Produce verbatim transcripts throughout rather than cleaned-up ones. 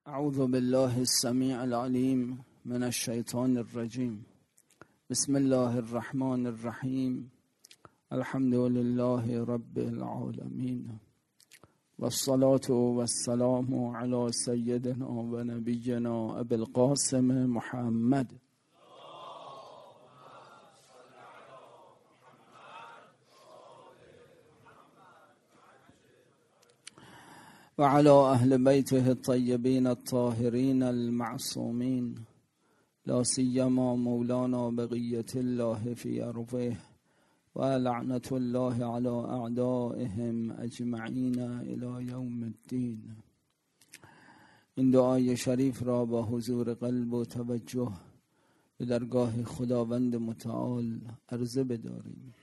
اعوذ بالله السمیع العلیم من الشیطان الرجیم. بسم الله الرحمن الرحیم. الحمد لله رب العالمین والصلاة والسلام على سیدنا و نبینا ابی القاسم محمد وعلى أهل بيته الطيبين الطاهرين المعصومين لا سيما مولانا بقية الله في أرضه ولعنة الله على أعدائهم أجمعين إلى يوم الدين. این دعای شریف را با حضور قلب و توجه به درگاه خداوند متعال عرضه بداریم.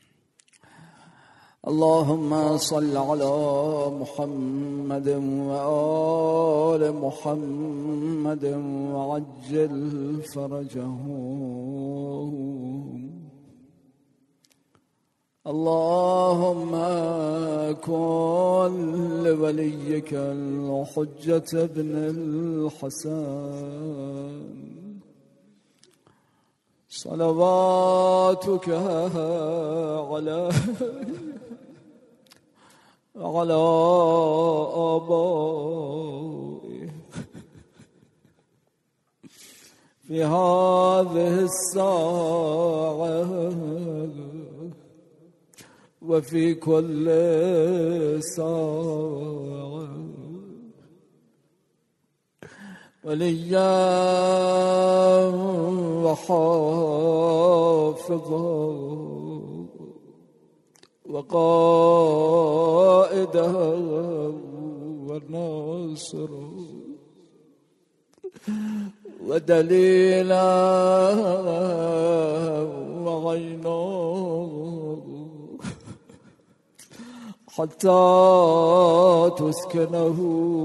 اللهم صل على محمد وآل محمد وعجل فرجهم. اللهم كن لوليك الحجة بن الحسن صلواتك على على آبائه في هذه الساعة وفي كل ساعة وليا وحافظا وقائدا وناصرا ودليلا وعينا حتى تسكنه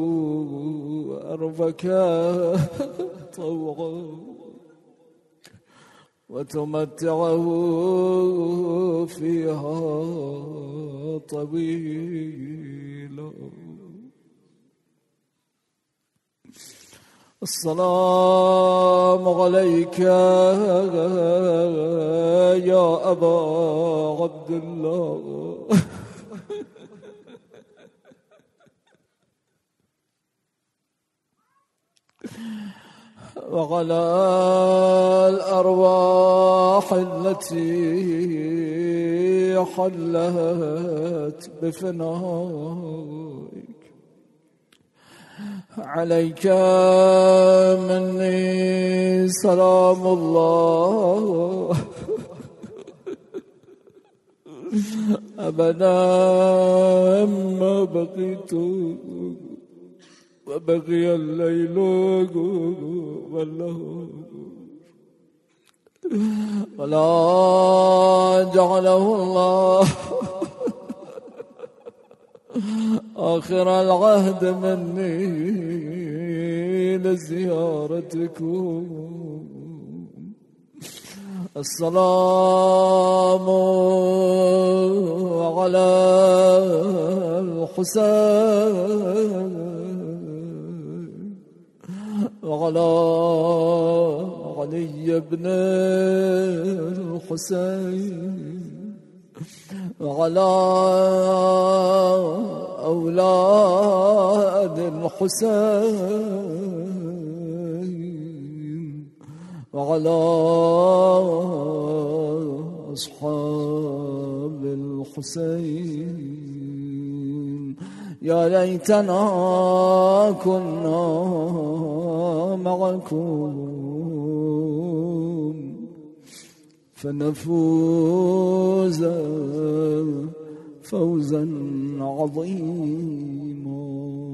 أرضك طوعا وتمتعه فيها طويلا. السلام عليك يا أبا عبد الله وعلى الأرواح التي حلت بفنائك. عليك مني سلام الله أبدا ما بقيت وبقي الليل والنهار ولا جعله الله آخر العهد مني لزيارتكم. السلام على الحسين وعلى علي بن الحسين وعلى أولاد الحسين وعلى أصحاب الحسين. يا ليتنا كنا معكم فنفوز فوزا عظيما.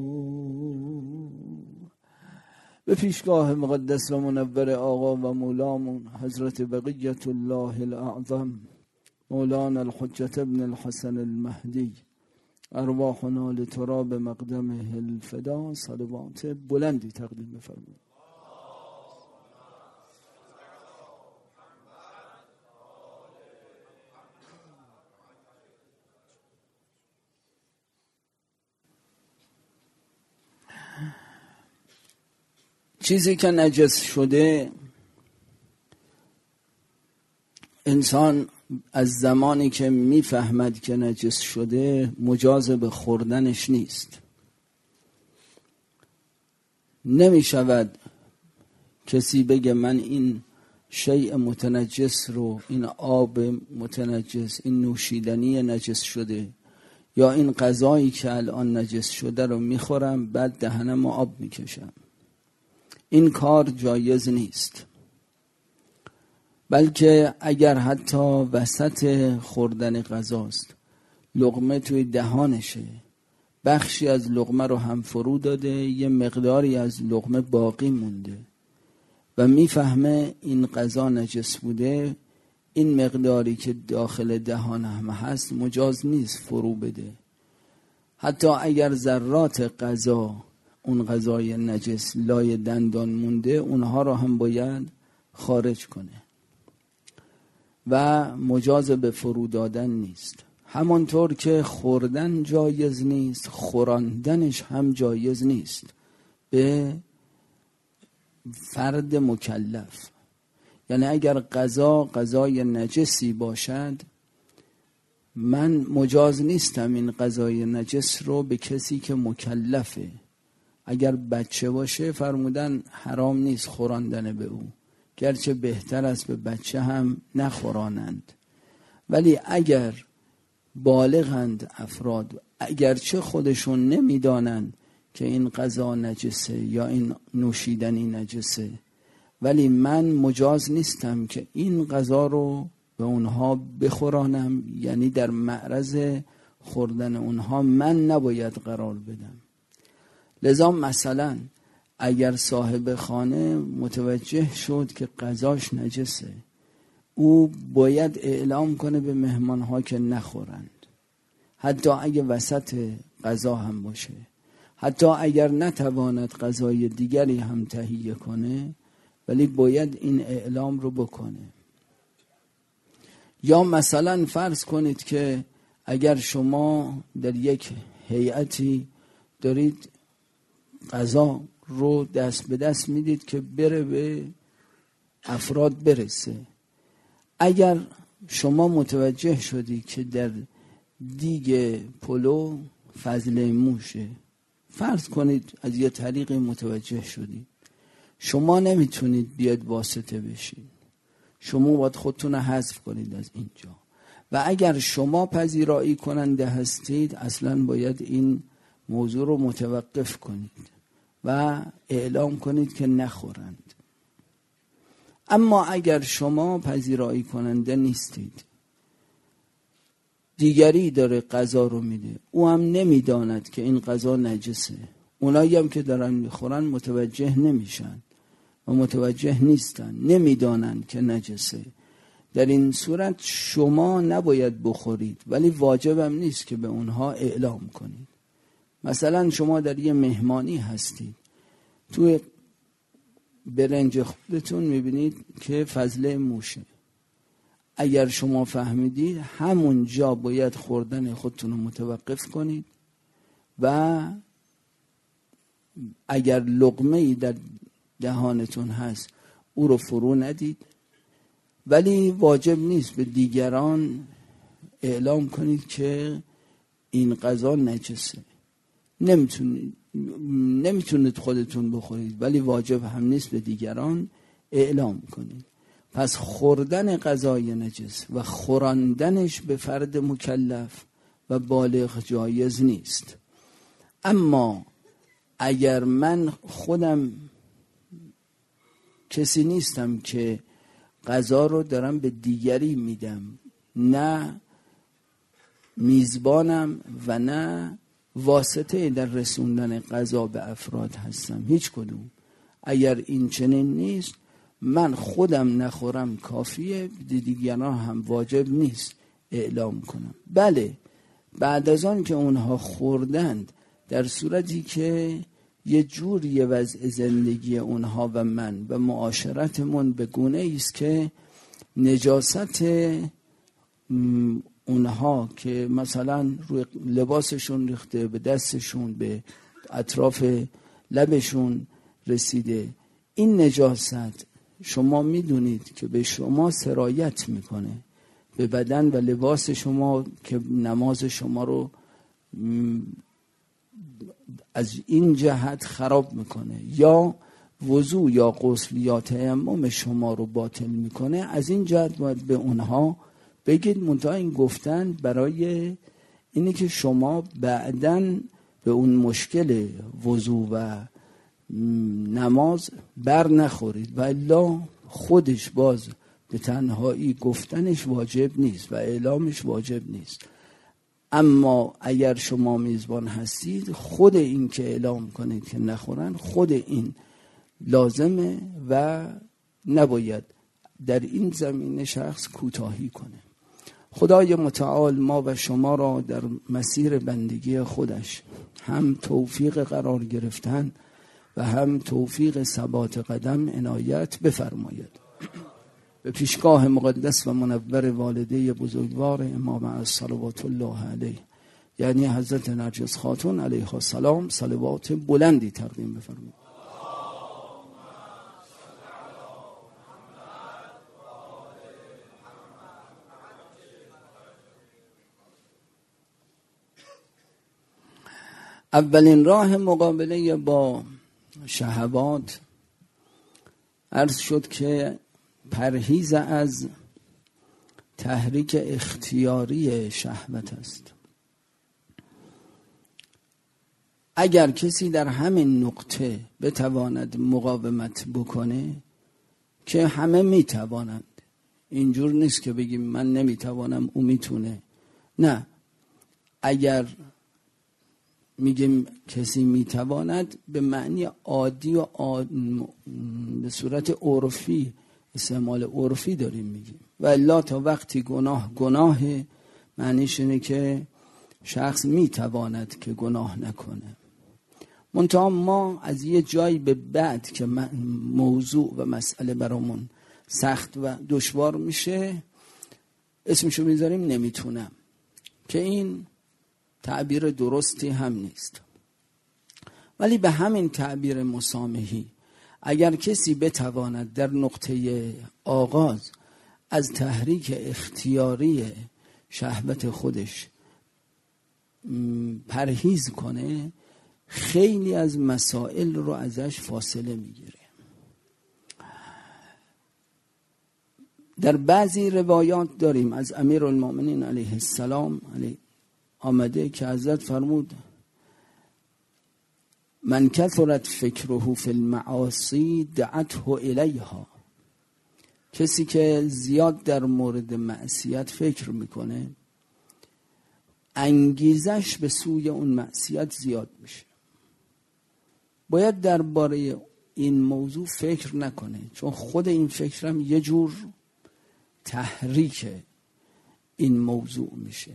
به پیشگاه مقدس و منور آقا و مولامون حضرت بقیت الله الاعظم مولانا الحجة ابن الحسن المهدی ارواحنا لتراب مقدمه الفدا صلوات بلندی تقدیم بفرمایید. چیزی که نجس شده، انسان از زمانی که میفهمد که نجس شده مجاز به خوردنش نیست. نمی شود کسی بگه من این شیء متنجس رو، این آب متنجس، این نوشیدنی نجس شده یا این غذایی که الان نجس شده رو میخورم بعد دهنم آب میکشم. این کار جایز نیست. بلکه اگر حتی وسط خوردن غذاست، لقمه توی دهانشه، بخشی از لقمه رو هم فرو داده، یه مقداری از لقمه باقی مونده و میفهمه این غذا نجس بوده، این مقداری که داخل دهان هم هست مجاز نیست فرو بده. حتی اگر ذرات غذا، اون غذای نجس لای دندان مونده، اونها رو هم باید خارج کنه و مجاز به فرو دادن نیست. همانطور که خوردن جایز نیست، خوراندنش هم جایز نیست به فرد مکلف. یعنی اگر غذا غذای نجسی باشد، من مجاز نیستم این غذای نجس رو به کسی که مکلفه. اگر بچه باشه فرمودن حرام نیست خوراندن به او، گرچه بهتر است به بچه هم نخورانند. ولی اگر بالغند افراد، اگرچه خودشون نمیدانند که این غذا نجسه یا این نوشیدنی نجسه، ولی من مجاز نیستم که این غذا رو به اونها بخورانم، یعنی در معرض خوردن اونها من نباید قرار بدم. لذا مثلا اگر صاحب خانه متوجه شد که غذاش نجسه، او باید اعلام کنه به مهمانها که نخورند، حتی اگه وسط غذا هم باشه، حتی اگر نتواند غذای دیگری هم تهیه کنه، ولی باید این اعلام رو بکنه. یا مثلا فرض کنید که اگر شما در یک هیئتی دارید غذا رو دست به دست میدید که بره به افراد برسه، اگر شما متوجه شدی که در دیگ پلو فضله موشه، فرض کنید از یه طریقی متوجه شدید، شما نمیتونید بیاد واسطه بشید، شما باید خودتون حذف کنید از اینجا. و اگر شما پذیرایی کننده هستید، اصلا باید این موضوع رو متوقف کنید و اعلام کنید که نخورند. اما اگر شما پذیرایی کننده نیستید، دیگری داره غذا رو میده، او هم نمیداند که این غذا نجسه، اونایی هم که دارن میخورن متوجه نمیشن و متوجه نیستن، نمیدانند که نجسه، در این صورت شما نباید بخورید، ولی واجبم نیست که به اونها اعلام کنید. مثلا شما در یه مهمانی هستید، توی برنج خودتون میبینید که فضله موشه، اگر شما فهمیدید همون جا باید خوردن خودتون رو متوقف کنید و اگر لقمه‌ای در دهانتون هست او رو فرو ندید، ولی واجب نیست به دیگران اعلام کنید که این غذا نجسه. نمیتونید نمیتونید خودتون بخورید، ولی واجب هم نیست به دیگران اعلام کنید. پس خوردن غذای نجس و خوراندنش به فرد مکلف و بالغ جایز نیست. اما اگر من خودم کسی نیستم که غذا رو دارم به دیگری میدم، نه میزبانم و نه واسطه در رسوندن غذا به افراد هستم، هیچ کدوم، اگر این چنین نیست، من خودم نخورم کافیه، دیگران هم واجب نیست اعلام کنم. بله بعد از آن که اونها خوردند، در صورتی که یه جور یه وضع زندگی اونها و من و معاشرتمون به گونه ایست که نجاست اونها که مثلا روی لباسشون ریخته، به دستشون، به اطراف لبشون رسیده، این نجاست شما میدونید که به شما سرایت میکنه، به بدن و لباس شما، که نماز شما رو از این جهت خراب میکنه، یا وضو یا غسل یا تیمم شما رو باطل میکنه. از این جهت باید به اونها بگید. منتها این گفتن برای اینه که شما بعدن به اون مشکل وضو و نماز بر نخورید، و الا خودش باز به تنهایی گفتنش واجب نیست و اعلامش واجب نیست. اما اگر شما میزبان هستید، خود این که اعلام کنید که نخورن، خود این لازمه و نباید در این زمینه شخص کوتاهی کنه. خدای متعال ما و شما را در مسیر بندگی خودش هم توفیق قرار گرفتن و هم توفیق ثبات قدم عنایت بفرماید. به پیشگاه مقدس و منور والده بزرگوار امام الصلوات الله علیه، یعنی حضرت نرگس خاتون علیها السلام، صلوات بلندی تقدیم بفرمایید. اولین راه مقابله با شهوات عرض شد که پرهیز از تحریک اختیاری شهوت است. اگر کسی در همین نقطه بتواند مقاومت بکنه، که همه میتوانند، اینجور نیست که بگیم من نمیتوانم او میتونه، نه، اگر میگیم کسی میتواند به معنی عادی و عاد... به صورت عرفی، استعمال عرفی داریم میگیم. و الا تا وقتی گناه گناه معنیش اینه که شخص میتواند که گناه نکنه. منتها ما از یه جایی به بعد که موضوع و مسئله برامون سخت و دشوار میشه، اسمشو میذاریم نمیتونم، که این تعبیر درستی هم نیست. ولی به همین تعبیر مسامحی، اگر کسی بتواند در نقطه آغاز از تحریک اختیاری شهوت خودش پرهیز کنه، خیلی از مسائل رو ازش فاصله میگیره. در بعضی روایات داریم از امیرالمؤمنین علیه السلام علیه آمده که حضرت فرمود من کثرت فکره فی المعاصی دعته الیها. کسی که زیاد در مورد معصیت فکر میکنه، انگیزش به سوی اون معصیت زیاد میشه. باید درباره این موضوع فکر نکنه، چون خود این فکرم یه جور تحریک این موضوع میشه.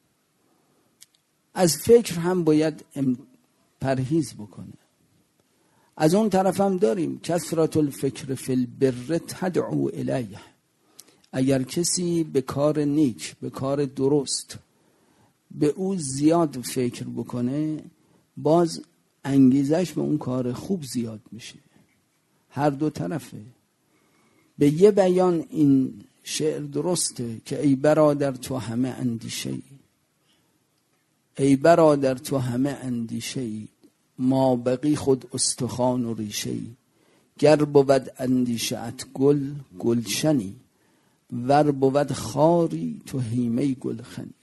از فکر هم باید پرهیز بکنه. از اون طرف هم داریم کثرت الفکر فی البر تدعو الیه. اگر کسی به کار نیک، به کار درست، به او زیاد فکر بکنه، باز انگیزش به اون کار خوب زیاد میشه. هر دو طرفه. به یه بیان این شعر درسته که ای برادر تو همه اندیشه، ای برادر تو همه اندیشه، ما بقی خود استخوان و ریشه، گر بود اندیشه ات گل گلشنی، ور بود خاری تو هیمه گلخنی.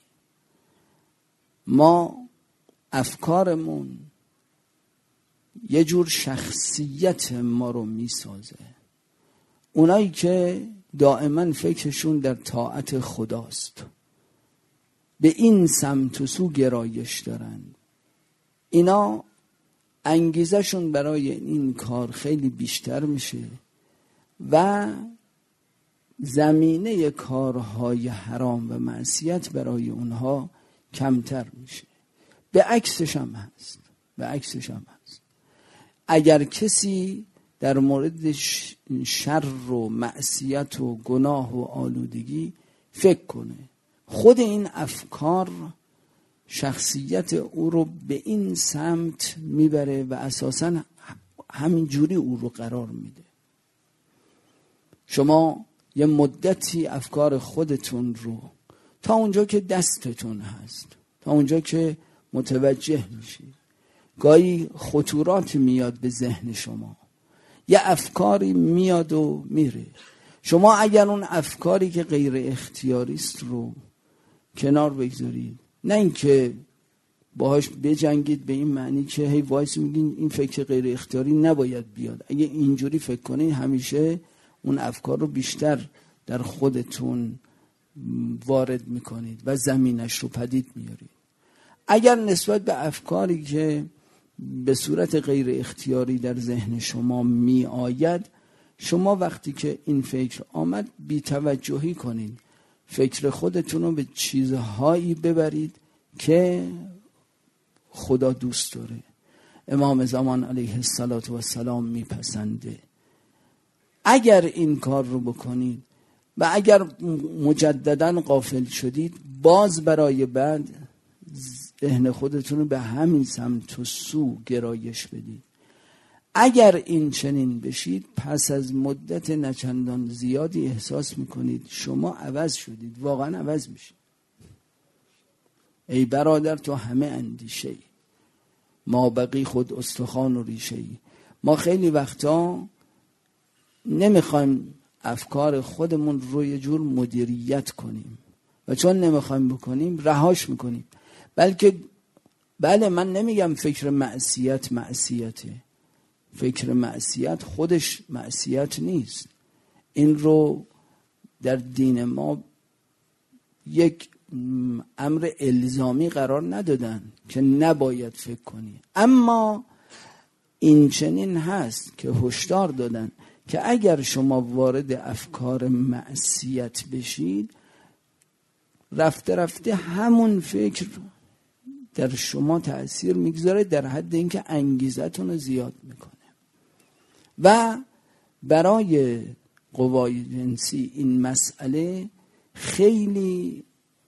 ما افکارمون یه جور شخصیت ما رو میسازه. اونایی که دائما فکرشون در طاعت خداست، به این سمت و سو گرایش دارن، اینا انگیزشون برای این کار خیلی بیشتر میشه و زمینه کارهای حرام و معصیت برای اونها کمتر میشه. به عکسش هم هست، به عکسش هم هست. اگر کسی در مورد شر و معصیت و گناه و آلودگی فکر کنه، خود این افکار شخصیت او رو به این سمت میبره و اساساً همین جوری او رو قرار میده. شما یه مدتی افکار خودتون رو تا اونجا که دستتون هست، تا اونجا که متوجه میشید، گاهی خطورات میاد به ذهن شما، یه افکاری میاد و میره. شما اگر اون افکاری که غیر اختیاری است رو کنار بگذارید، نه اینکه باهاش بجنگید به این معنی که هی وایس میگین این فکر غیر اختیاری نباید بیاد. اگه اینجوری فکر کنید همیشه اون افکار رو بیشتر در خودتون وارد میکنید و زمینش رو پدید میارید. اگر نسبت به افکاری که به صورت غیر اختیاری در ذهن شما می آید، شما وقتی که این فکر آمد بی توجهی کنید، فکر خودتون رو به چیزهایی ببرید که خدا دوست داره، امام زمان علیه السلام میپسنده. اگر این کار رو بکنید و اگر مجددا غافل شدید، باز برای بعد ذهن خودتون رو به همین سمت و سو گرایش بدید. اگر این چنین بشید، پس از مدت نچندان زیادی احساس میکنید شما عوض شدید، واقعا عوض میشید. ای برادر تو همه اندیشه ای، ما بقی خود استخوان و ریشه ای. ما خیلی وقتا نمیخوایم افکار خودمون رو یه جور مدیریت کنیم و چون نمیخوایم بکنیم رهاش میکنیم. بلکه بله، من نمیگم فکر معصیت معصیته، فکر معصیت خودش معصیت نیست. این رو در دین ما یک امر الزامی قرار ندادن که نباید فکر کنی، اما این چنین هست که هشدار دادن که اگر شما وارد افکار معصیت بشید، رفته رفته همون فکر در شما تأثیر میگذاره در حد اینکه انگیزتون رو زیاد میکنه و برای قوای جنسی این مسئله خیلی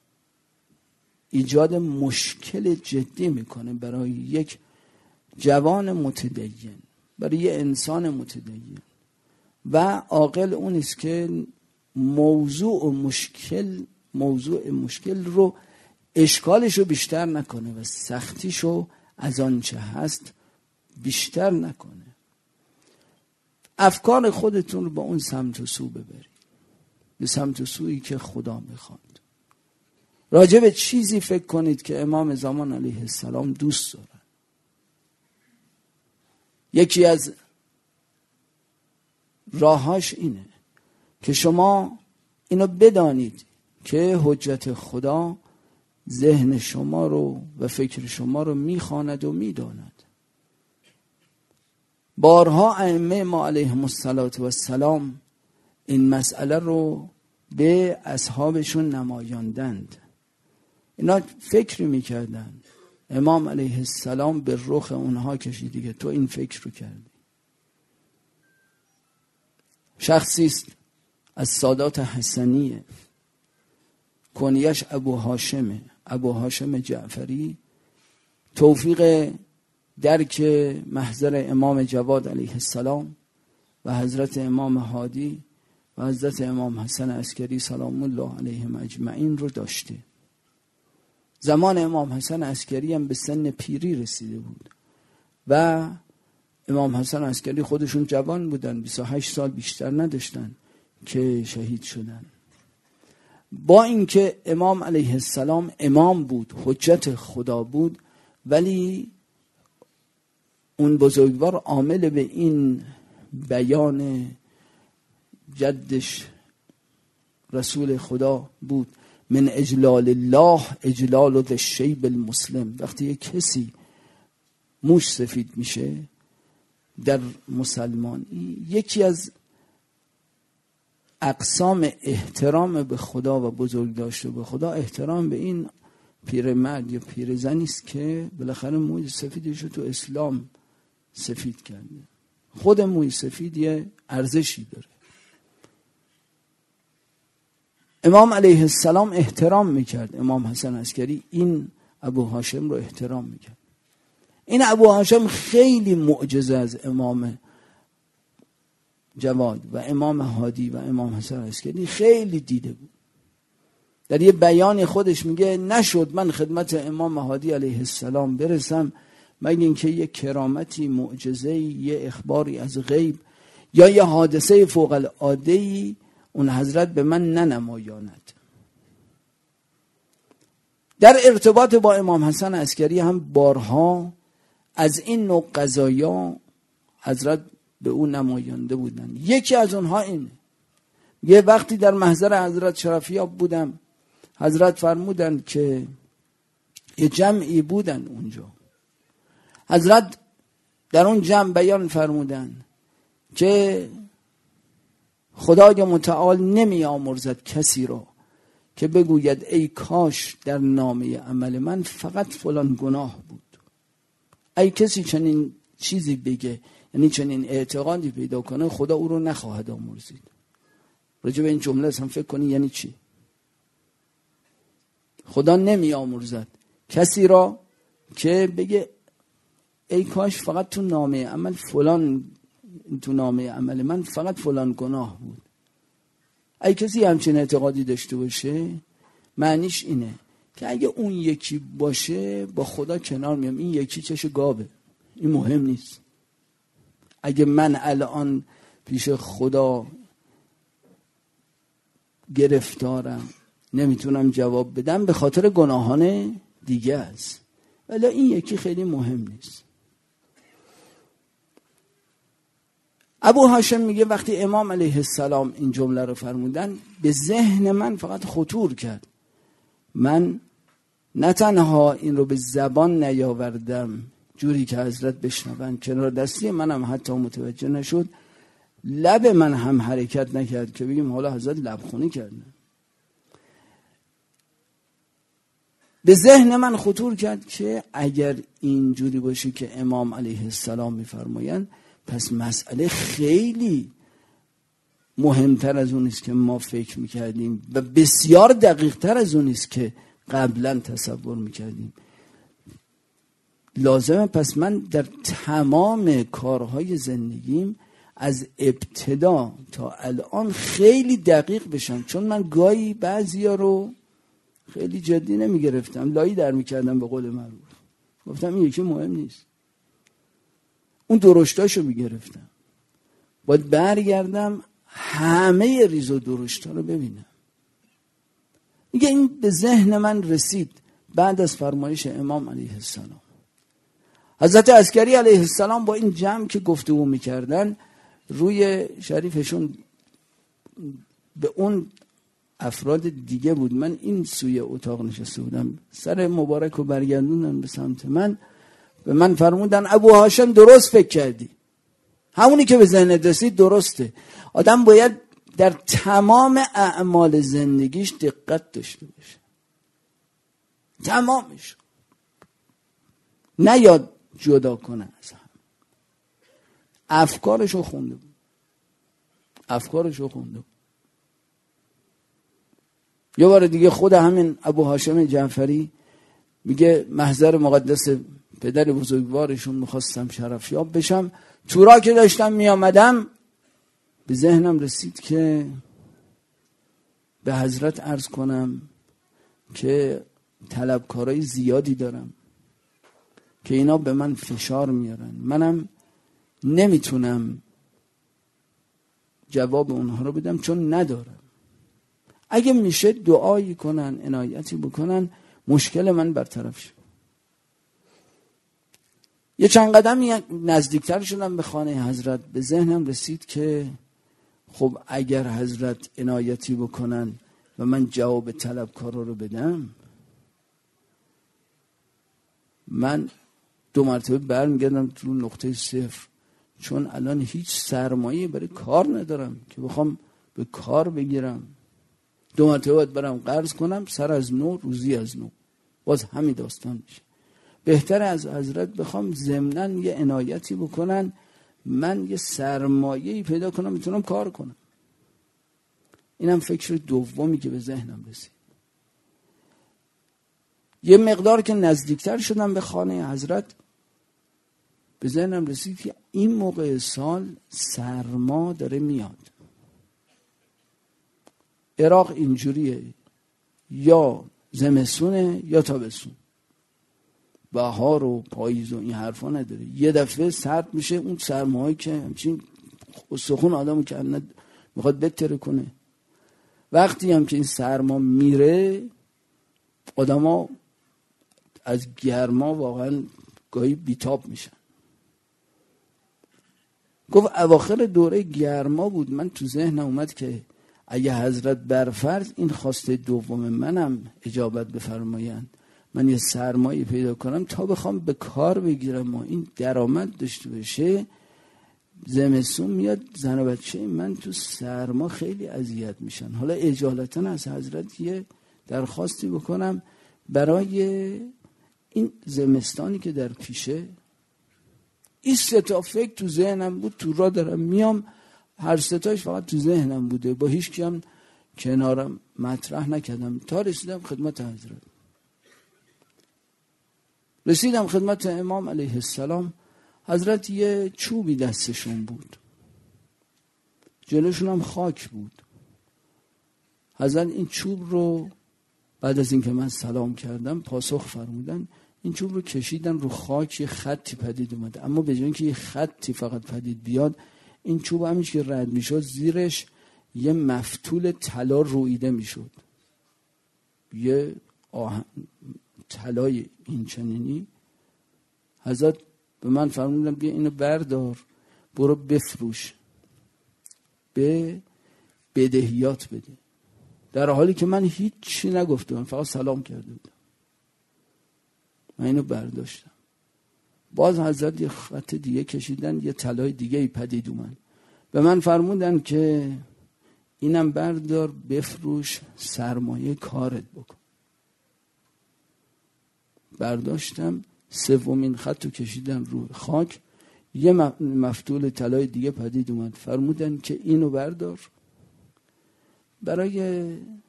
ایجاد مشکل جدی میکنه برای یک جوان متدین، برای یک انسان متدین و عاقل. اون است که موضوع و مشکل موضوع مشکل رو اشکالش رو بیشتر نکنه و سختیش رو از آنچه هست بیشتر نکنه. افکار خودتون رو با اون سمت و سو ببرید، به سمت و سویی که خدا میخواد. راجع به چیزی فکر کنید که امام زمان علیه السلام دوست دارن. یکی از راهاش اینه که شما اینو بدانید که حجت خدا ذهن شما رو و فکر شما رو میخواند و میداند. بارها ائمه ما علیهم السلام این مسئله رو به اصحابشون نمایاندند. اینا فکر میکردن، امام علیه السلام به رخ اونها کشید دیگه، تو این فکر رو کردی. شخصی است از سادات حسنیه، کنیش ابو هاشمه، ابو هاشم جعفری، توفیق درک محضر امام جواد علیه السلام و حضرت امام هادی و حضرت امام حسن عسکری سلام الله علیهم اجمعین رو داشته. زمان امام حسن عسکری هم به سن پیری رسیده بود و امام حسن عسکری خودشون جوان بودن، بیست و هشت سال بیشتر نداشتن که شهید شدن. با اینکه امام علیه السلام امام بود، حجت خدا بود، ولی اون بزرگوار عامل به این بیان جدش رسول خدا بود، من اجلال الله اجلال ذی الشیب المسلم. وقتی یک کسی موش سفید میشه در مسلمانی، یکی از اقسام احترام به خدا و بزرگ داشته به خدا احترام به این پیرمرد یا پیرزنی است که بالاخره موی سفیدش رو تو اسلام سفید کرده. خود موی سفید یه ارزشی داره. امام علیه السلام احترام میکرد، امام حسن عسکری این ابو هاشم رو احترام میکرد. این ابو هاشم خیلی معجزه از امام جواد و امام هادی و امام حسن عسکری خیلی دیده بود. در یه بیان خودش میگه نشد من خدمت امام هادی علیه السلام برسم مگه اینکه یه کرامتی، معجزه‌ای، یه اخباری از غیب یا یه حادثه فوق العاده‌ای اون حضرت به من ننمایاند. در ارتباط با امام حسن عسکری هم بارها از این نوع قضایا حضرت به اون نمایانده بودن. یکی از اونها اینه، یه وقتی در محضر حضرت شرفیاب بودم، حضرت فرمودن که یه جمعی بودن اونجا، حضرت در اون جمع بیان فرمودن که خدای متعال نمی آمرزد کسی را که بگوید ای کاش در نامه عمل من فقط فلان گناه بود. ای کسی چنین چیزی بگه، یعنی چنین اعتقادی پیدا کنه، خدا او رو نخواهد آمرزید. راجع به این جمله اصلا فکر کنی یعنی چی؟ خدا نمی آمرزد کسی را که بگه ای کاش فقط تو نامه عمل فلان، تو نامه عمل من فقط فلان گناه بود. ای کسی همچین اعتقادی داشته باشه، معنیش اینه که اگه اون یکی باشه با خدا کنار میام، این یکی چش گاوه، این مهم نیست. اگه من الان پیش خدا گرفتارم نمیتونم جواب بدم به خاطر گناهان دیگه است، ولی این یکی خیلی مهم نیست. ابو هاشم میگه وقتی امام علیه السلام این جمله رو فرمودن به ذهن من فقط خطور کرد. من نه تنها این رو به زبان نیاوردم جوری که حضرت بشنون، کنار دستی منم حتی متوجه نشد، لب من هم حرکت نکرد که بگیم حالا حضرت لبخونی کردن. به ذهن من خطور کرد که اگر این جوری باشه که امام علیه السلام میفرمایند، پس مسئله خیلی مهمتر از اون است که ما فکر میکردیم و بسیار دقیق تر از اون است که قبلا تصور میکردیم. لازمه پس من در تمام کارهای زندگیم از ابتدا تا الان خیلی دقیق بشم، چون من گاهی بعضیا رو خیلی جدی نمیگرفتم، لایی در میکردم به قول معروف، گفتم این یکی مهم نیست، اون درشتاشو میگرفتم. باید برگردم همه ریز و درشتا رو ببینم. میگه این به ذهن من رسید بعد از فرمایش امام علیه السلام. حضرت عسکری علیه السلام با این جمع که گفتگو میکردن روی شریفشون به اون افراد دیگه بود، من این سوی اتاق نشسته بودم، سر مبارک رو برگردوندن به سمت من، به من فرمودن ابو هاشم درست فکر کردی، همونی که به ذهنت رسید درسته. آدم باید در تمام اعمال زندگیش دقت داشته باشه، تمامش، نه یاد جدا کنه از هم. افکارشو خونده بود، افکارشو خونده بود. یه بار دیگه خود همین ابو هاشم جعفری میگه محضر مقدس پدر بزرگوارشون میخواستم شرفیاب بشم، تو را که داشتم میامدم به ذهنم رسید که به حضرت عرض کنم که طلبکارای زیادی دارم که اینا به من فشار میارن، منم نمیتونم جواب اونها رو بدم چون ندارم. اگه میشه دعایی کنن، عنایتی بکنن، مشکل من برطرف شد. یه چند قدم نزدیکتر شدم به خانه حضرت، به ذهنم رسید که خب اگر حضرت عنایتی بکنن و من جواب طلبکارا رو بدم، من دو مرتبه برمیگردم تو نقطه صفر، چون الان هیچ سرمایه برای کار ندارم که بخوام به کار بگیرم. دو مرتبه باید برم قرض کنم، سر از نو روزی از نو، باز همین داستان میشه. بهتر از حضرت بخوام ضمناً یه عنایتی بکنن، من یه سرمایه‌ای پیدا کنم میتونم کار کنم. اینم فکر دومی که به ذهنم رسید. یه مقدار که نزدیکتر شدم به خانه حضرت، به ذهنم رسید که این موقع سال سرما داره میاد. عراق اینجوریه، یا زمستونه یا تابستون، بهار و پاییز و این حرفا نداره. یه دفعه سرد میشه، اون سرماهایی که همچین سخون آدمو که میخواد بتره کنه. وقتی هم که این سرما میره آدما از گرما واقعا گاهی بیتاب میشن. گفت اواخر دوره گرما بود، من تو ذهنم اومد که اگه حضرت برفرض این خواسته دوم منم اجابت بفرمایند، من یه سرمایه پیدا کنم تا بخوام به کار بگیرم و این درآمد داشته باشه، زمستون میاد زن و بچه من تو سرما خیلی اذیت میشن. حالا اجالتا از حضرت یه درخواستی بکنم برای این زمستانی که در پیشه. این سه تا فکر تو ذهنم بود، تو را دارم میام، هر سه تاش فقط تو ذهنم بوده، با هیچ کی هم کنارم مطرح نکردم تا رسیدم خدمت حضرت. رسیدم خدمت امام علیه السلام. حضرت یه چوبی دستشون بود، جلوشون هم خاک بود. حضرت این چوب رو بعد از اینکه من سلام کردم پاسخ فرمودن، این چوب رو کشیدن رو خاک، یه خطی پدید اومد. اما به جای اینکه یه خطی فقط پدید بیاد، این چوب همیشه که رد میشد زیرش یه مفتول طلا رویده میشد، یه آهن طلای این چنینی. حضرت به من فرمودن بیا اینو بردار برو بفروش، به بدهیات بده. در حالی که من هیچ چی نگفتم، فقط سلام کرده بودم. من اینو برداشتم. باز حضرت یه خط دیگه کشیدن، یه طلای دیگه ای پدید اومد. به من فرمودن که اینم بردار بفروش، سرمایه کارت بکن. برداشتم، سومین خط رو کشیدن روی خاک، یه مفتول طلای دیگه پدید اومد. فرمودن که اینو بردار برای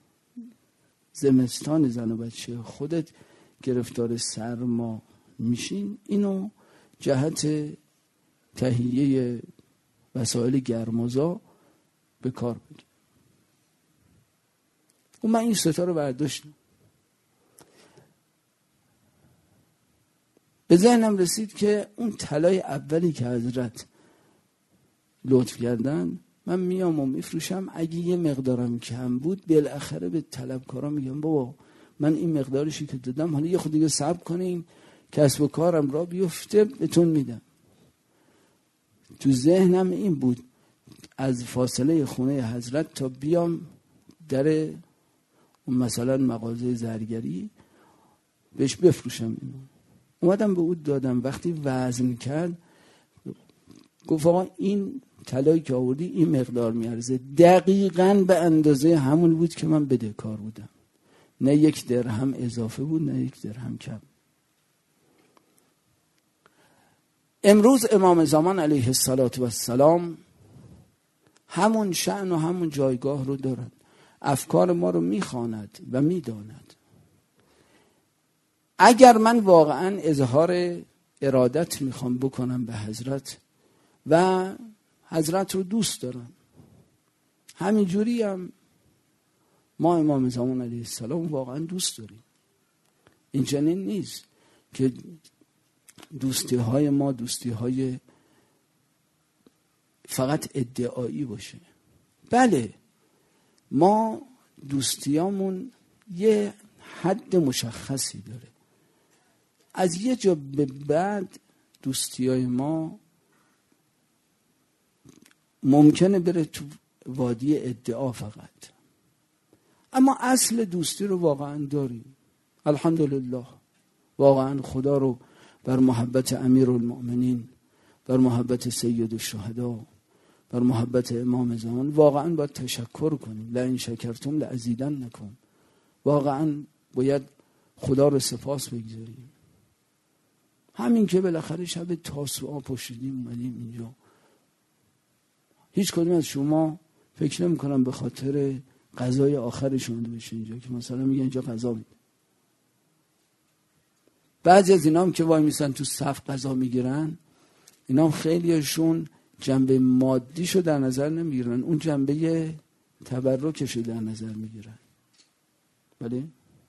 زمستان زن و بچه خودت گرفتار سرما میشین، اینو جهت تهیه وسایل گرمازا به کار بگیر. و من این ستا رو برداشتم. به ذهنم رسید که اون طلای اولی که حضرت لطف کردن من میام و میفروشم. اگه یه مقدارم کم بود بالاخره به طلبکارا میگم بابا من این مقدارشی که دادم حالا یه خود دیگه صبر کنین کسب و کارم را بیفته بهتون میدم. تو ذهنم این بود از فاصله خونه حضرت تا بیام در اون مثلا مغازه زرگری بهش بفروشم اینو. اومدم به او دادم. وقتی وزن کرد گفت آقا این طلایی که آوردی این مقدار میارزه. دقیقاً به اندازه همون بود که من بدهکار بودم، نه یک درهم اضافه بود نه یک درهم کم. امروز امام زمان علیه السلام همون شأن و همون جایگاه رو دارد، افکار ما رو میخواند و میداند. اگر من واقعا اظهار ارادت میخوام بکنم به حضرت و حضرت رو دوست دارم، همین جوری هم ما امام زمان علیه السلام واقعا دوست داریم. این چنین نیست که دوستی های ما دوستی های فقط ادعایی باشه. بله ما دوستیامون یه حد مشخصی داره، از یه جا به بعد دوستی های ما ممکنه بره تو وادی ادعا فقط، اما اصل دوستی رو واقعا داریم. الحمدلله واقعا خدا رو بر محبت امیرالمؤمنین، بر محبت سید الشهدا، بر محبت امام زمان واقعا باید تشکر کنیم. لئن شکرتم لازیدنکم. واقعا باید خدا رو سپاس بگذاریم. همین که بالاخره شب تاسوعا پشیدیم اومدیم اینجا. هیچ کدوم از شما فکر نمی کنم به خاطر غذای آخرش اومده بشه اینجا که مثلا میگن اینجا غذا میده. بعضی از اینا هم که وای میسن تو صف غذا میگیرن اینا خیلیشون جنبه مادیشو در نظر نمیگیرن، اون جنبه تبرکشو در نظر میگیرن. بله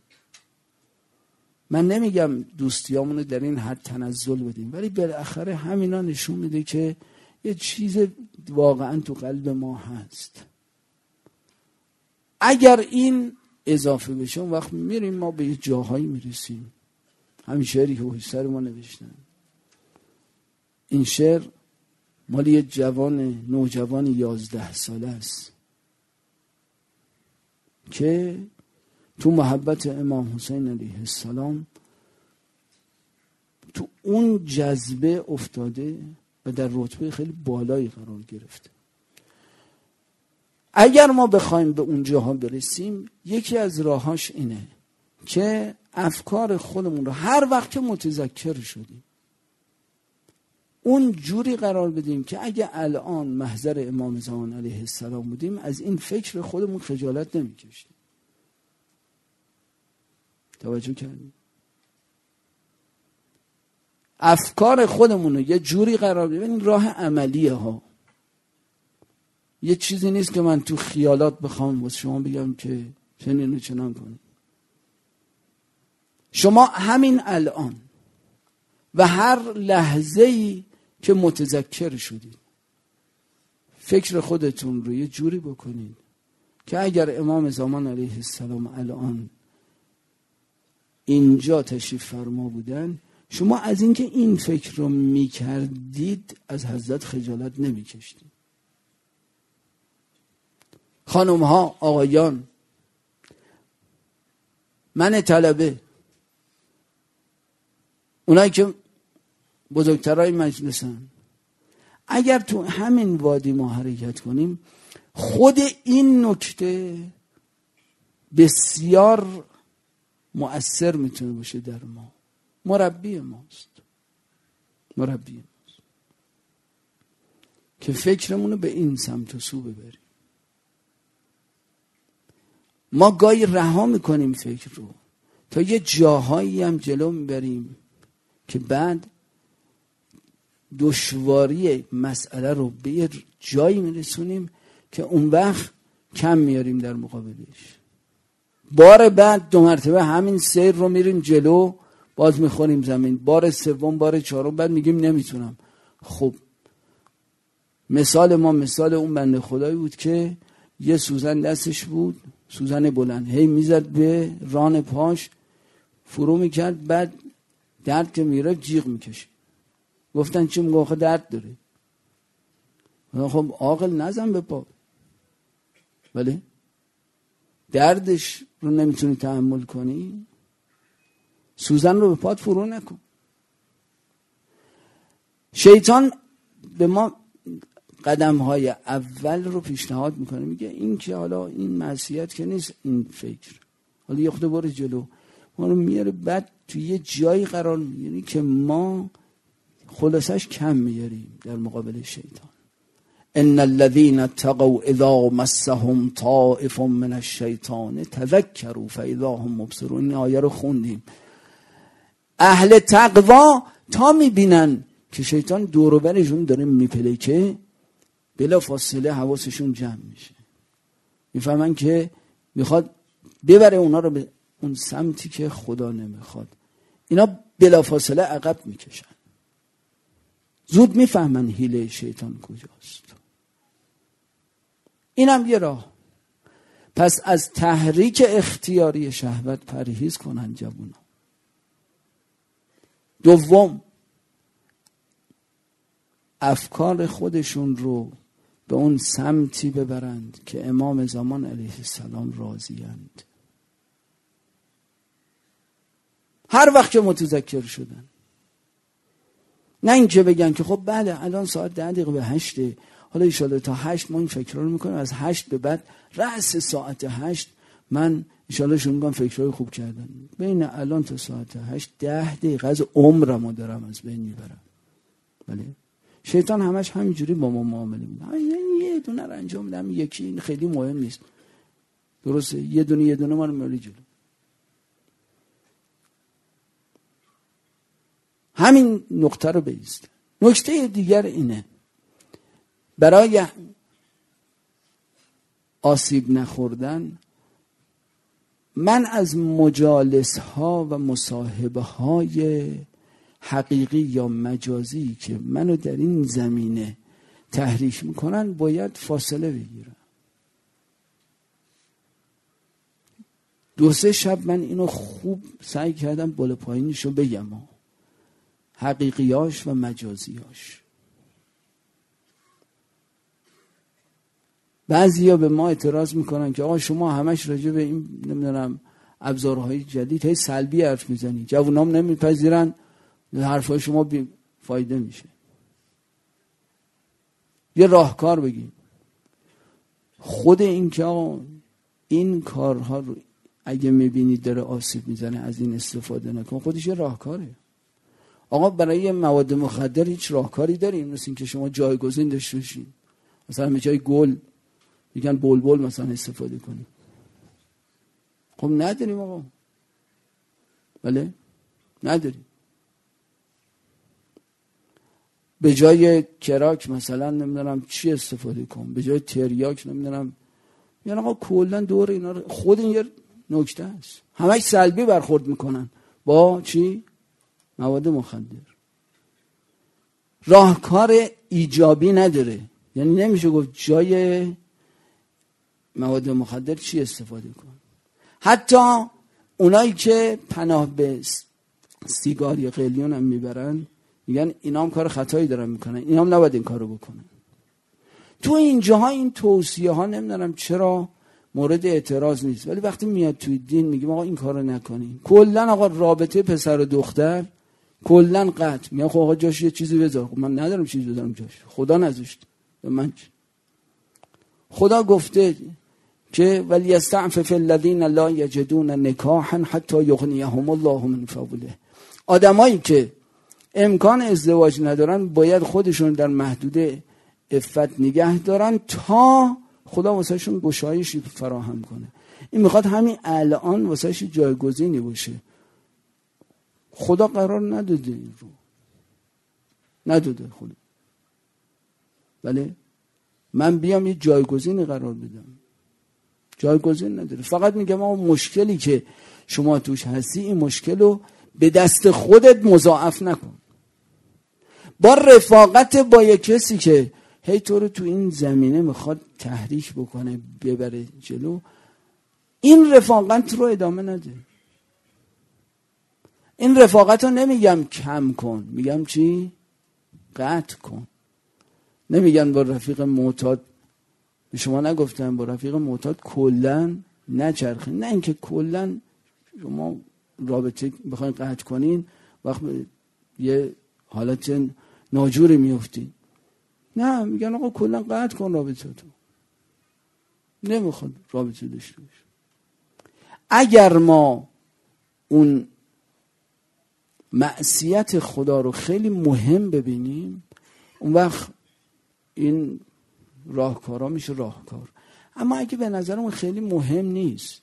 من نمیگم دوستیامونو در این حد تنزل بدیم، ولی بالاخره همینا نشون میده که یه چیز واقعا تو قلب ما هست. اگر این اضافه بشه اون وقت میریم ما به یه جاهایی میرسیم. همین شعری که پشت سر ما نوشتن، این شعر مال یه جوان نوجوان یازده ساله است که تو محبت امام حسین علیه السلام تو اون جذبه افتاده و در رتبه خیلی بالایی قرار گرفته. اگر ما بخوایم به اون جاها برسیم، یکی از راهاش اینه که افکار خودمون رو هر وقت که متذکر شدیم اون جوری قرار بدیم که اگه الان محضر امام زمان علیه السلام بودیم از این فکر خودمون خجالت نمی‌کشیم. توجه کردیم؟ افکار خودمون رو یه جوری قرار بدیم. این راه عملیه ها، یه چیزی نیست که من تو خیالات بخوام واسه شما بگم که چنین و چنان کنید. شما همین الان و هر لحظه‌ای که متذکر شدید فکر خودتون رو یه جوری بکنید که اگر امام زمان علیه السلام الان اینجا تشریف فرما بودن، شما از اینکه این فکر رو میکردید از حضرت خجالت نمیکشید. خانم ها، آقایان، من طلبه، اونایی که بزرگترای مجلسن، اگر تو همین وادی ما حرکت کنیم، خود این نکته بسیار مؤثر میتونه باشه در ما. مربی ماست مربی ماست که فکرمون رو به این سمت و سو ببریم. ما گاهی رها میکنیم فکر رو تا یه جاهایی هم جلو میبریم که بعد دشواری مسئله رو به یه جایی میرسونیم که اون وقت کم میاریم در مقابلش. بار بعد دو مرتبه همین سیر رو میریم جلو، باز میخوریم زمین. بار سوم، بار چهارم، بعد میگیم نمیتونم. خب مثال ما مثال اون بنده خدایی بود که یه سوزن دستش بود، سوزن بلند، هی میزد به ران پاش، فرو میکرد، بعد درد که میره جیغ میکشید. گفتن چی؟ میگه آخه درد داره. خب عاقل نزن به پا، ولی دردش رو نمیتونی تحمل کنی، سوزن رو به پات فرو نکن. شیطان به ما قدم های اول رو پیشنهاد میکنه، میگه این که حالا این معصیت که نیست، این فکر حالا یه خود باره جلو ما رو میاره، بعد توی یه جایی قرار میگیری که ما خلاصش کم میاریم در مقابل شیطان. ان الذين اتقوا اذا مسهم طائف من الشیطان تذکروا فاذا هم مبصرون. این آیه رو خوندیم. اهل تقوا تا میبینن که شیطان دور و برشون داره میپلکه، بلا فاصله حواسشون جمع میشه، میفهمن که میخواد ببره اونا رو به اون سمتی که خدا نمیخواد. اینا بلا فاصله عقب میکشن، زود میفهمن حیله شیطان کجاست. اینم یه راه. پس از تحریک اختیاری شهوت پرهیز کنن جوونا. دوم، افکار خودشون رو به اون سمتی ببرند که امام زمان علیه السلام راضیند. هر وقت که متذکر شدن، نه اینکه بگن که خب بله الان ساعت ده دقیقه به هشته، حالا ایشالا تا هشت ما این فکر رو میکنیم، از هشت به بعد رأس ساعت هشت من ایشالا شروع میکنم فکرهای خوب کردن. بین الان تا ساعت هشت ده دقیقه از عمرمو دارم از بین میبرم. بله شیطان همش همینجوری با ما معامله میکنه. یه دونه رو انجام میدم، یکی این خیلی مهم نیست. درسته، یه دونه یه دونه ما رو میاره جلو. همین نقطه رو بایست. نکته دیگر اینه، برای آسیب نخوردن من از مجالس ها و مصاحبه های حقیقی یا مجازی که منو در این زمینه تحریک میکنن باید فاصله بگیرم. دو سه شب من اینو خوب سعی کردم بالا پایینشو بگم، حقیقیاش و مجازیاش. بعضیا به ما اعتراض میکنن که آقا شما همش راجع به این نمیدونم ابزارهای جدید هی سلبی حرف میزنی، جوونام نمیپذیرن، حرفای شما بی فایده میشه. یه راهکار بگیم. خود این که آقا این کارها رو اگه میبینید داره آسیب میزنه از این استفاده نکن، خودش یه راهکاره. آقا برای مواد مخدر هیچ راهکاری داریم؟ مثل این که شما جایگزین داشته باشید، مثلا به جای گل میگن بلبل مثلا استفاده کنیم. خب نداریم آقا، بله نداریم. به جای کراک مثلا نمیدونم چی استفاده کن، به جای تریاک نمیدونم. یعنی آقا کلا دور اینا رو خود این یه نکته است، همش سلبی برخورد میکنن با چی؟ مواد مخدر. راهکار ایجابی نداره، یعنی نمیشه گفت جای مواد مخدر چی استفاده کن. حتی اونایی که پناه به سیگار یا قلیون هم میبرن میگن اینا هم کار خطایی دارن میکنن، اینا هم نباید این کارو بکنن. تو اینجاها این توصیه ها نمیدونم چرا مورد اعتراض نیست، ولی وقتی میاد توی دین میگیم آقا این کارو نکنین. کلا آقا رابطه پسر و دختر کلا قطع. میگم خب آقا جاش یه چیزی بذار. خب من ندارم چیزی بذارم جاش، خدا نذاشت. من چی؟ خدا گفته که ولی استعفف الذین لا یجدون نکاحا حتی یغنیهم الله من فضله. آدمایی که امکان ازدواج ندارن باید خودشون در محدوده عفت نگه دارن تا خدا واسهشون گشایشی فراهم کنه. این میخواد همین الان واسهش جایگزینی باشه. خدا قرار نداده این رو، نداده خدا. بله من بیام یه جایگزینی قرار بدم، جایگزین نداره. فقط میگم آقا مشکلی که شما توش هستی این مشکل رو به دست خودت مضاعف نکن. با رفاقت با یک کسی که هی تو رو تو این زمینه میخواد تحریک بکنه ببره جلو، این رفاقت رو ادامه نده. این رفاقت رو نمیگم کم کن، میگم چی؟ قطع کن. نمیگن با رفیق معتاد، به شما نگفتم با رفیق معتاد کلا نچرخین، نه اینکه کلا شما رابطه بخواین قطع کنین وقت یه حالت ناجوری میفتین. نه میگن آقا کلا قطع کن رابطه تو، نمیخواد رابطه داشته باشه. اگر ما اون معصیت خدا رو خیلی مهم ببینیم اون وقت این راهکارا میشه راهکار. اما اگه به نظرمون خیلی مهم نیست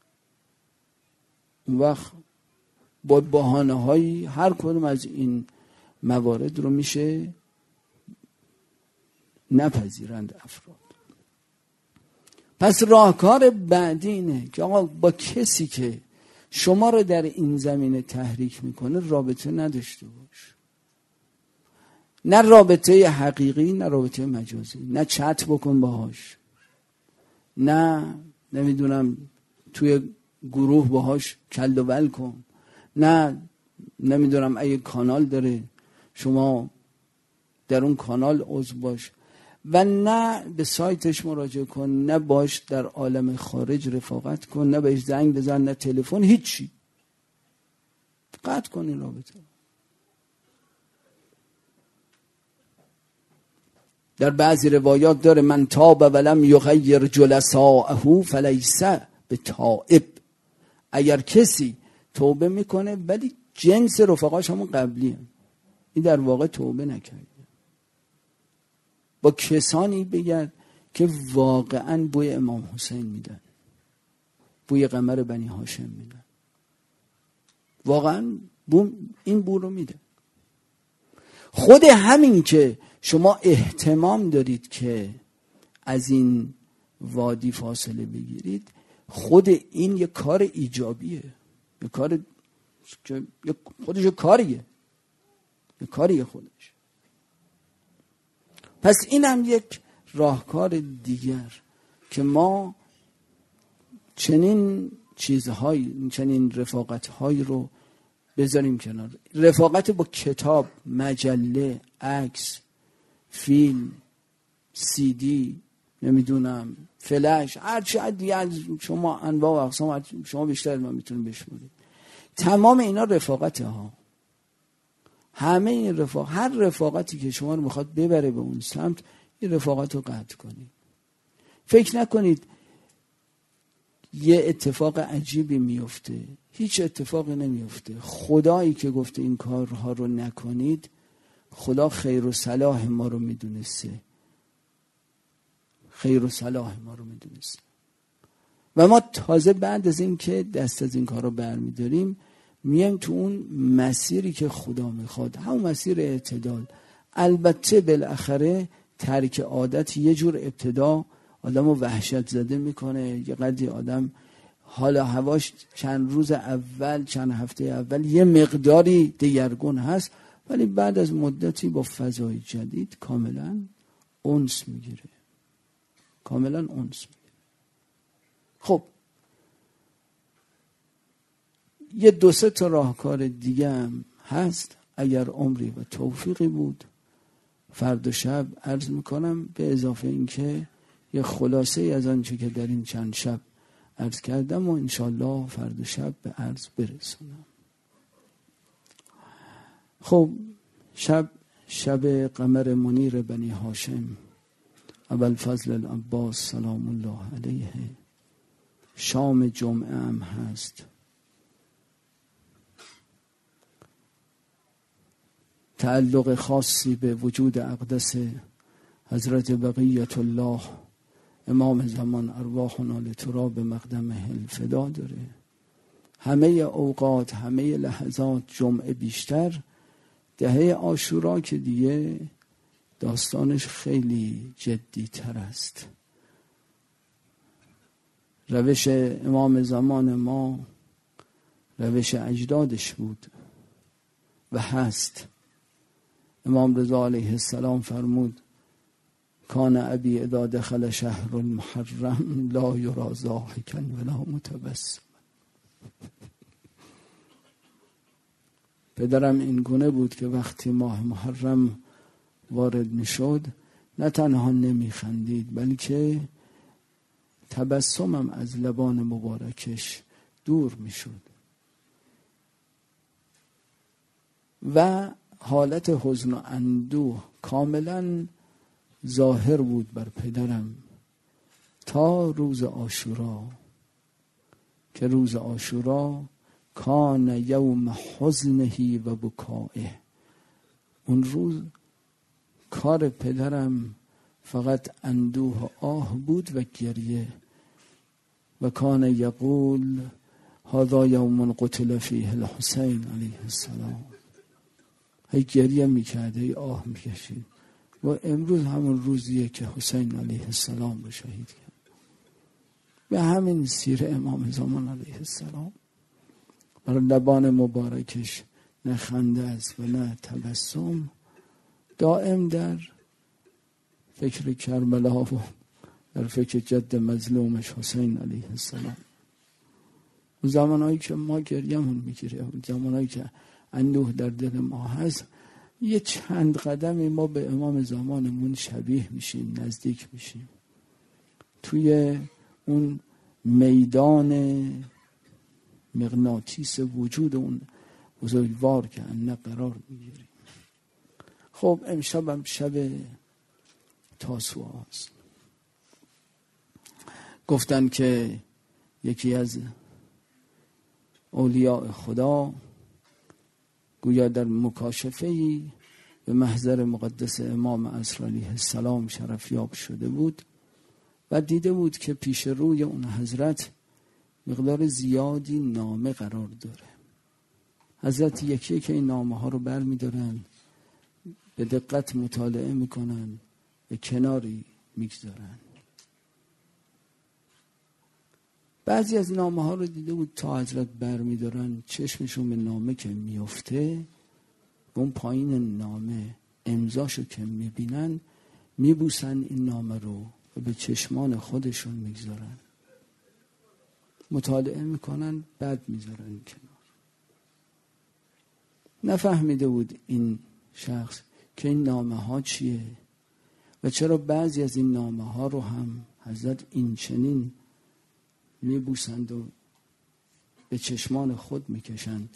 اون وقت با بهانه هایی هر کدوم از این موارد رو میشه نپذیرند افراد. پس راهکار بعدی اینه که آقا با کسی که شما رو در این زمینه تحریک میکنه رابطه نداشته باش. نه رابطه حقیقی نه رابطه مجازی. نه چت بکن باهاش، نه نمیدونم توی گروه باهاش کل و ول کن، نه نمیدونم اگه کانال داره شما در اون کانال عضو باش، و نه به سایتش مراجعه کن، نه باش در عالم خارج رفاقت کن، نه بهش زنگ بزن، نه تلفن، هیچی. قطع کن این رابطه. در بعضی روایات داره من تاب ولم یغیر جلساءه فلیس بتائب. اگر کسی توبه میکنه ولی جنس رفقاش همون قبلی هم. این در واقع توبه نکرده. با کسانی بگرد که واقعا بوی امام حسین میدن، بوی قمر بنی هاشم میدن، واقعا بو این بو رو میدن. خود همین که شما اهتمام دارید که از این وادی فاصله بگیرید، خود این یک کار ایجابیه، یک کار که خودش کاریه، یک کاریه خودش. پس این هم یک راهکار دیگر که ما چنین چیزهای، چنین رفاقت‌هایی رو بذاریم کنار. رفاقت با کتاب، مجله، عکس، فیلم، سی دی، نمیدونم فلش، هر چی دیگه شما انواع و اقسام شما بیشتر ما میتونیم بشمارید. تمام اینا رفاقته ها. همه این رفاقت، هر رفاقتی که شما رو میخواد ببره به اون سمت، این رفاقت رو قطع کنید. فکر نکنید یه اتفاق عجیبی میفته. هیچ اتفاقی نمیفته. خدایی که گفته این کارها رو نکنید، خدا خیر و صلاح ما رو میدونسته. خیر و صلاح ما رو میدونسته. و ما تازه بعد از این که دست از این کار رو برمیداریم، میایم تو اون مسیری که خدا میخواد، همون مسیر اعتدال. البته بالاخره ترک عادت یه جور ابتدا آدم رو وحشت زده میکنه. یه قدری آدم حال هواش چند روز اول، چند هفته اول یه مقداری دگرگون هست، ولی بعد از مدتی با فضای جدید کاملا انس میگیره. کاملا انس میگیره. خب یه دو سه تا راهکار دیگه هم هست. اگر عمری و توفیقی بود فردا شب عرض میکنم، به اضافه این که یه خلاصه از آنچه که در این چند شب عرض کردم و انشالله فردا شب به عرض برسونم. خب شب شب قمر منیر بنی هاشم ابوالفضل العباس سلام الله علیه، شام جمعه هم هست. تعلق خاصی به وجود اقدس حضرت بقیت الله امام زمان ارواحنا لتراب مقدمه الفدا داره. همه اوقات، همه لحظات جمعه بیشتر، دهه عاشورا که دیگه داستانش خیلی جدی تر است. روش امام زمان ما روش اجدادش بود و هست. امام رضا علیه السلام فرمود کان ابی اذا دخل شهر المحرم لا یرا ضاحکا ولا متبسما. پدرم این گونه بود که وقتی ماه محرم وارد می شد نه تنها نمی خندید بلکه تبسمم از لبان مبارکش دور می شد و حالت حزن و اندوه کاملا ظاهر بود بر پدرم تا روز عاشورا، که روز عاشورا کان یوم حزنه و بکائه. اون روز کار پدرم فقط اندوه و آه بود و گریه. و کان یقول هذا یوم قتل فیه الحسین علیه السلام. هی گریه میکرد، هی آه میکشید. و امروز همون روزیه که حسین علیه السلام رو شهید کرد. به همین سیر امام زمان علیه السلام بر لبان مبارکش نه خنده است و نه تبسم، دائم در فکر کربلا و در فکر جد مظلومش حسین علیه السلام. اون زمانهایی که ما گریه‌مون میگیره، اون زمانهایی که اندوه در دل ما هست، یه چند قدمی ما به امام زمانمون شبیه میشیم، نزدیک میشیم. توی اون میدان مغناطیس وجود اون بزرگوار که انه قرار میگیریم. خب امشب هم شب تاسوعا است. گفتن که یکی از اولیاء خدا گویا در مکاشفه‌ای به محضر مقدس امام عصر علیه السلام شرفیاب شده بود و دیده بود که پیش روی اون حضرت مقدار زیادی نامه قرار داره. حضرت یکی که این نامه ها رو بر می دارن، به دقت مطالعه میکنن به کناری میگذارن. بعضی از نامه ها رو دیده بود تا حضرت برمیدارن چشمشون به نامه که میفته، اون پایین نامه امضاشو که میبینن میبوسن این نامه رو و به چشمان خودشون میگذارن، مطالعه میکنن، بعد میذارن کنار. نفهمیده بود این شخص که این نامه ها چیه و چرا بعضی از این نامه ها رو هم حضرت این چنین میبوسند و به چشمان خود میکشند.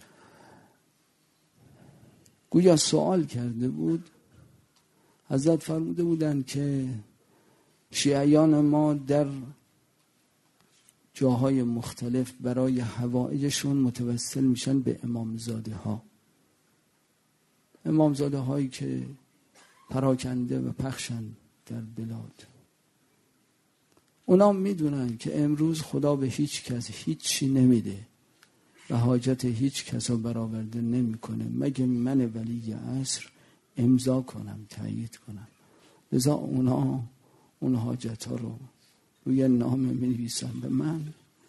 گویا سوال کرده بود. حضرت فرموده بودند که شیعیان ما در جاهای مختلف برای حوائجشون متوسل میشن به امامزاده ها، امامزاده هایی که پراکنده و پخشن در بلاد. اونا میدونن که امروز خدا به هیچ کس هیچی نمیده و حاجت هیچ کس رو برآورده نمیکنه مگه من ولی عصر امضا کنم، تایید کنم. لذا اونا اون حاجت ها رو روی نامه می نویسن، به من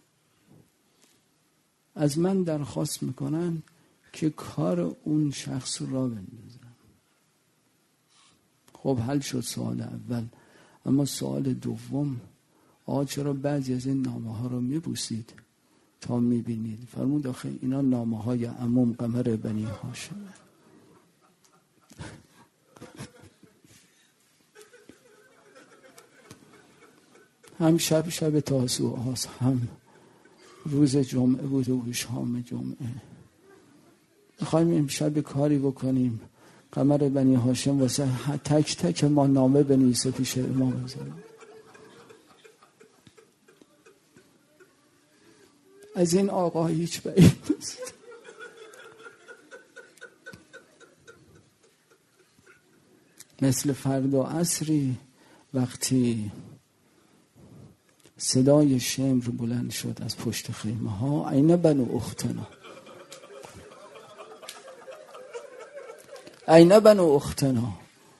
از من درخواست میکنن که کار اون شخص رو را بندازم. خب حل شد سوال اول. اما سوال دوم، آقا چرا بعضی از این نامه ها رو میبوسید تا میبینید؟ فرمود آخه اینا نامه های عموم قمر بنی هاشمه. هم شب شب تاسوعا هاست، هم روز جمعه بود و شام جمعه. میخوایم امشب کاری بکنیم قمر بنی هاشم واسه تک تک ما نامه بنویسه پیش امام زمان. از این آقا هیچ بعید نیست. مثل فردا عصری وقتی صدای شمر بلند شد از پشت خیمه ها، این بنو اختنا، این بنو اختنا.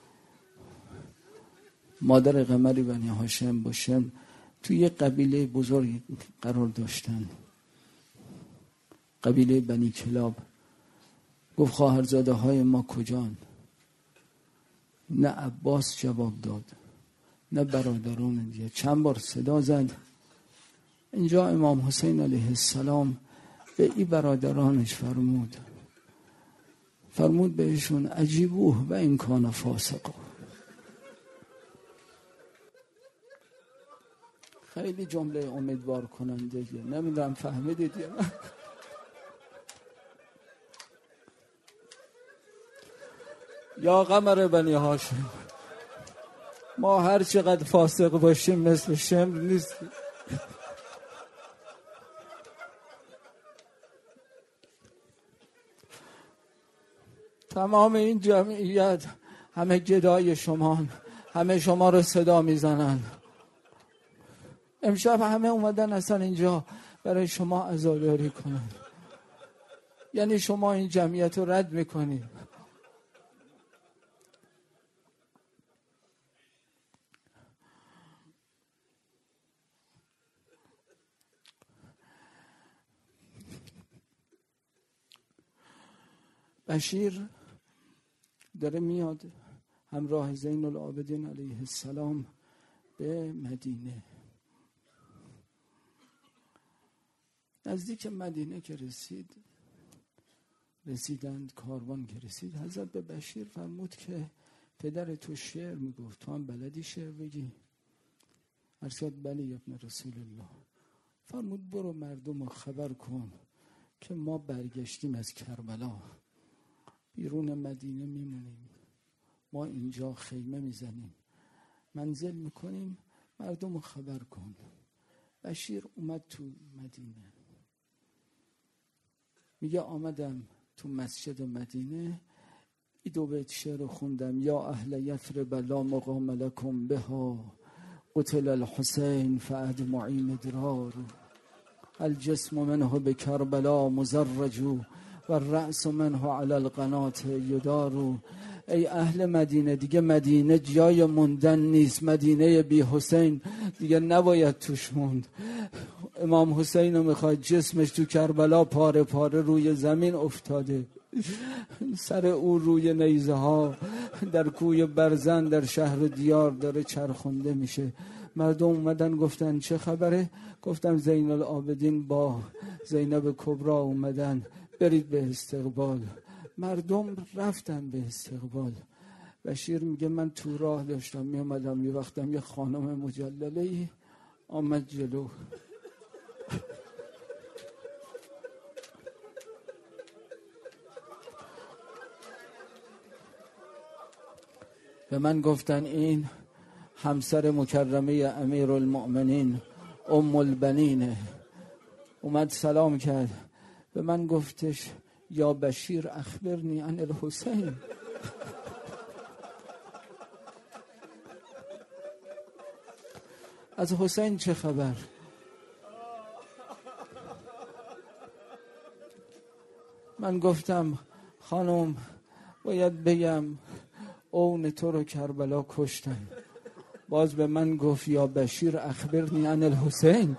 مادر قمر بنی هاشم با شمر توی یک قبیله بزرگی قرار داشتن، قبیله بنی کلاب. گفت خواهرزاده های ما کجان؟ نه عباس جواب داد نه برادران دیگه. چند بار صدا زد. اینجا امام حسین علیه السلام به این برادرانش فرمود فرمود بهشون عجیبوه و این کان فاسقا. خیلی جمله امیدوار کننده. نمیدونم فهمیدید یا نه؟ یا قمر بنی هاشم، ما هر چقدر فاسق باشیم مثل شمر نیست. تمام این جمعیت همه گدای شما، همه شما رو صدا میزنن. امشب همه اومدن اصلا اینجا برای شما عزاداری کنن. یعنی شما این جمعیت رو رد میکنید. بشیر داره میاد همراه زین العابدین علیه السلام به مدینه. نزدیک مدینه که رسید رسیدند کاروان که رسید، حضرت به بشیر فرمود که پدر تو شعر میگفت، تو هم بلدی شعر بگی؟ ارشد بلی ابن رسول الله. فرمود برو مردم رو خبر کن که ما برگشتیم از کربلا، بیرون مدینه میمونیم، ما اینجا خیمه میزنیم، منزل میکنیم، مردم رو خبر کن. بشیر اومد تو مدینه، میگه آمدم تو مسجد مدینه، ای دو بیت شعر خوندم: یا اهل یثرب لا مقام لکم بها، قتل الحسین فادمعی مدرار، الجسم منه بکربلا مزرج و الرأس منه على القناة يدار، ای اهل مدینه دیگه مدینه جای موندن نیست، مدینه بی حسین دیگه نباید توش موند. امام حسین رو میخواد، جسمش تو کربلا پاره پاره روی زمین افتاده، سر او روی نیزه ها در کوی برزن در شهر دیار داره چرخونده میشه. مردم اومدن گفتن چه خبره؟ گفتم زین العابدین با زینب کبرا اومدن، برید به استقبال. مردم رفتن به استقبال. بشیر میگه من تو راه داشتم می اومدم، یه وقتم یه خانم مجلله‌ای آمد جلو، به من گفتن این همسر مکرمه امیرالمؤمنین ام البنینه. اومد سلام کرد، به من گفتش یا بشیر اخبرنی عن الحسین. از حسین چه خبر؟ من گفتم خانم باید بگم اون تو رو کربلا کشتن. باز به من گفت یا بشیر اخبرنی عن الحسین.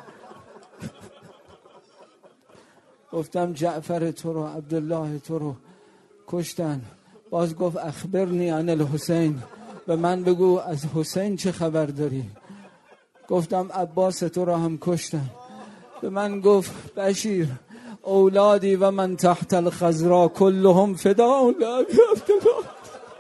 گفتم جعفر تو رو عبدالله تو رو کشتن. باز گفت اخبرنی عن الحسین، به من بگو از حسین چه خبر داری. گفتم عباس تو رو هم کشتن. به من گفت بشیر اولادی و من تحت الخضرا كلهم فداء لأبي عبدالله.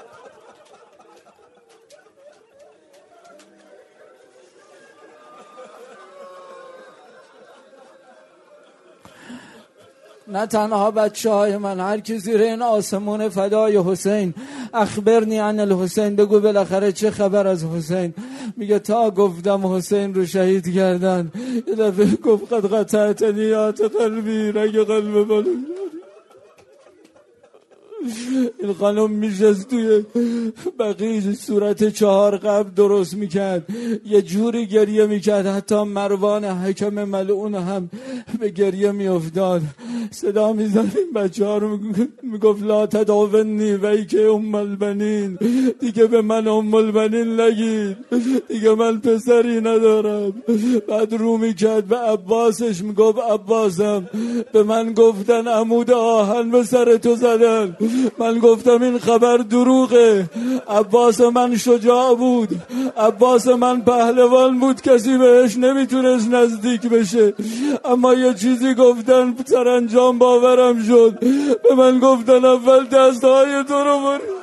نه تنها بچه های من، هر کی زیر این آسمون فدای حسین. اخبرنی عن الحسین، بگو بالاخره چه خبر از حسین. میگه تا گفتم حسین رو شهید کردن، یه دفعه گفت قد قطعتنی یات قلبی، رگ قلب بالو. این خانم میشست توی بقیه صورت چهار قبل درست میکرد، یه جوری گریه میکرد حتی مروان حکم ملعون هم به گریه میافتاد. صدا میزد این بچه ها رو میگفت لا تداونی وی که ام البنین، دیگه به من ام البنین نگید، دیگه من پسری ندارم. بعد رو میکرد به عباسش میگفت عباسم، به من گفتن عمود آهن به سر تو زدن، من گفتم این خبر دروغه. عباس من شجاع بود، عباس من پهلوان بود، کسی بهش نمیتونست نزدیک بشه، اما یه چیزی گفتن سرانجام باورم شد. به من گفتن اول دستهای تو رو بر